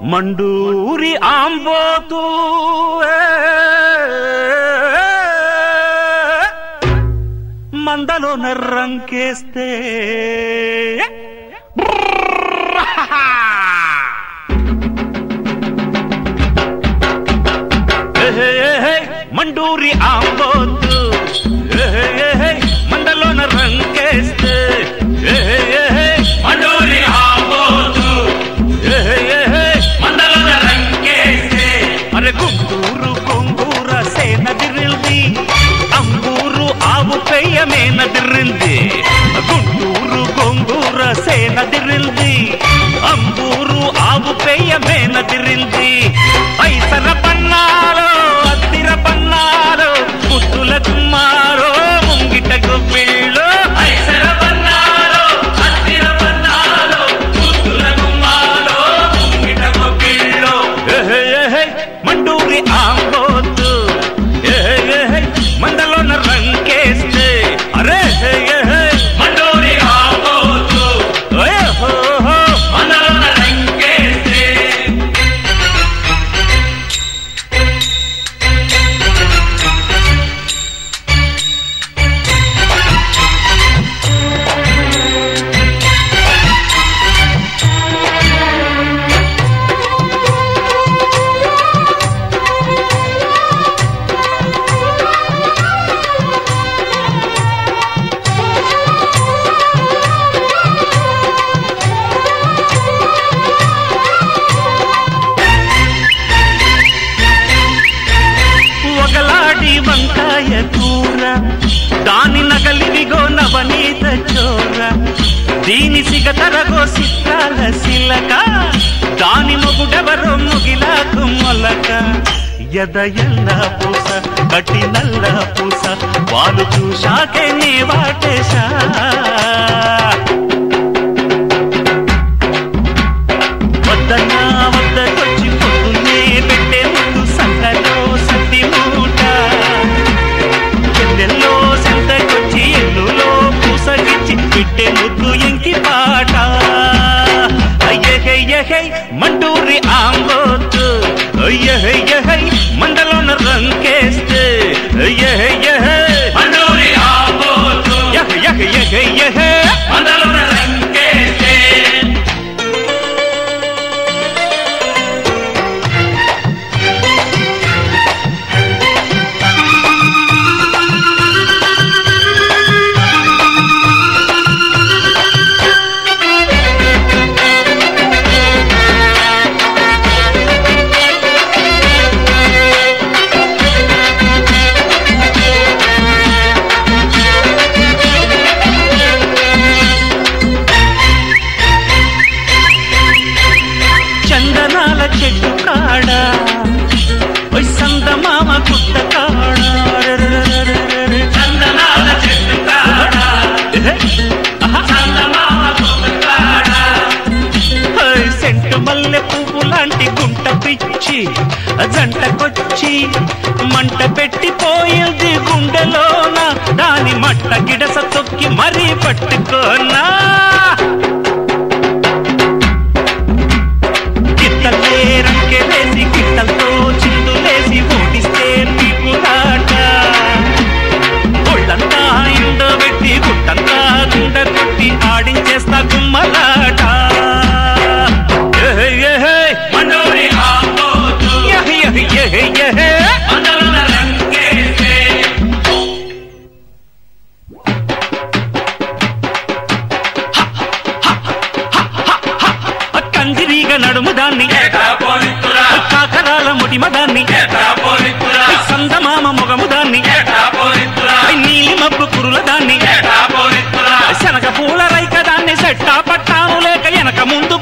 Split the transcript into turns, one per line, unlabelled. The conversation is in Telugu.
మండూరి ఆంబోతూ మందలో నర్రంకేస్తే మండూరి ఆంబోతు మండలో నర్రంకేస్తే మండూరి ఆంబోతు మండలో నర్రంకేస్తే అరే గుంటూరు కొంగూర సేనదిరిల్ది అంబూరు ఆవు పెయ్యమేనదిరింది గుంటూరు కొంగూర సేనదిరిల్ది అంబూరు ఆవు పెయ్యమేనదిరింది ఐసర పన్నాలో అత్తిర పన్నాలో పుట్టుల కుమ్మారో ముంగిటకు పిల్లో ఐసర పన్నాలో అత్తిర పన్నాలో పుట్టుల కుమ్మారో ముంగిటకు పిల్లో మండూరి ఆంబోతు మండలో నర్రంకేస్తే అరే మండూరి ఆంబోతు మండలో నర్రంకేస్తే వంకాయ కూర దాని నగలివిగో నవనీత చోర దీని సిగతరగో సిక్కాల సిలక దాని మొగుడెవరో ముగిలాకు మొలక ఎదయల్ల పూస గట్టి నల్ల పూస వాళ్ళు చూశాకే నీ వాటేశా వద్దన్నా వద్దకొచ్చి పొద్దున్నే పెట్టే ముందు సంతలో సత్తి మూట ఎన్నెల్లో సంతకొచ్చి ఎన్నులో పూసగిచ్చి పెట్టే ముద్దు ఎంకి పాట అయ్యహై మండూరి ఆంబోతు అయ్యహై మండలో నర్రంకేస్తే అయ్యహై మండూరి ఆంబోతు మండలో నర్రంకేస్తే చెట్టు కాడ సందమామ గుట్ట కాడ చందనాల చెట్టు కాడ సందమామ గుట్ట కాడ సెంటు మల్లె పువ్వు లాంటి గుంట పిచ్చి జంటకొచ్చి మంట పెట్టిపోయింది గుండెలోన దాని మట్ట గిడస తొక్కి మరీ పట్టుకోనా రంకెలేసి గిట్టలతో చిందులేసి ఓడిస్తే నీకులాట ఒళ్ళంతా ఎండబెట్టి గుట్టంతా గుండ కొట్టి ఆడించేస్తా గుమ్మలాట మండూరి ఆంబోతు మండలో నర్రంకేస్తే కందిరీగ నడుము దాన్ని కాకరాల ముడిమదాన్ని సందమామ మొగము దాన్ని నీలి మబ్బు కురుల దాన్ని శనగ పూల రైక దాన్ని సెట్టా పట్టాను లేక వెనక ముందు